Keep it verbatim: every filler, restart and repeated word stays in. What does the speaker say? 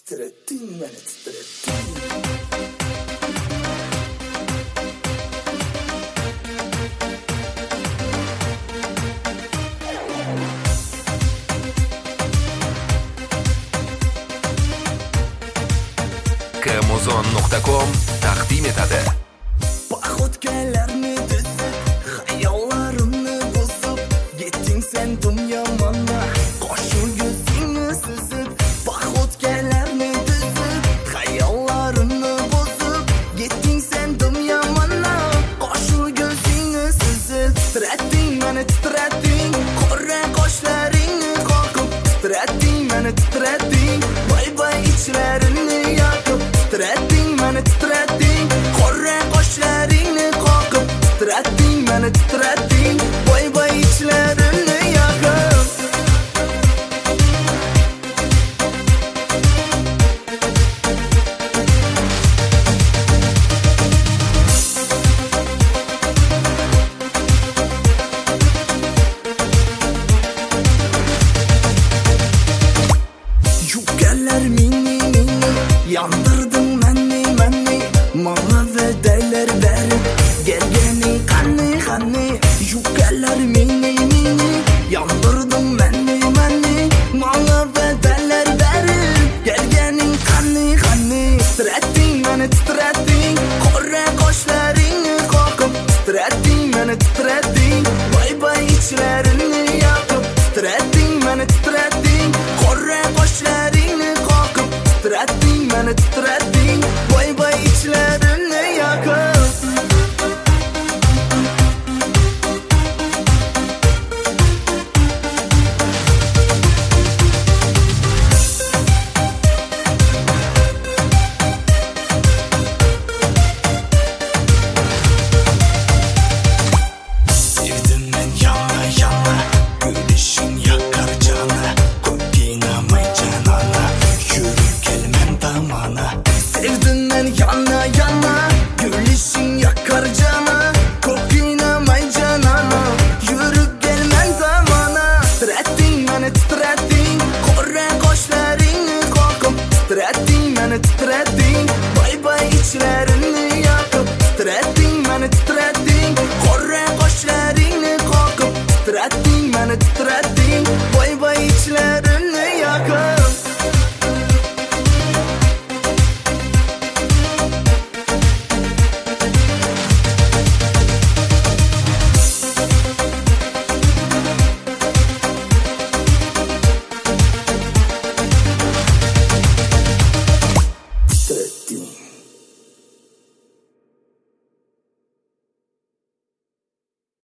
Titrettin beni titrettin. Kamozon nuqta com taqdim etadi. Paxotkalarni tizib, xayollarimni buzib, yetding sen dunyo mana, qo'shu yuzingni suzib. Paxotkalarni tizib, xayollarimni buzib, yetding sen dunyo mana, qo'shu yuzingni suzib. Titretding meni titretding, qora qoshlaringni qoqib, titretding meni titretding, voy voy ichlarimni yoqib. Titretding meni titretding, qora qoshlaringni qoqib. Titretding meni titretding, voy voy ichlarimni yoqib. Yukarlar meni meni yandırdın meni meni, mana vedaylar berib gelgening qanni qanni. Yukarlar meni meni yandırdın meni meni, mana vedaylar berib gelgening qanni qanni. Titretding meni titretding, qora qoshlaringni qoqib. Titretding meni titretding, voy voy ichlarimni yoqib. Titretding meni titretding, qora qoshlaringni qoqib. Titretding meni titretding.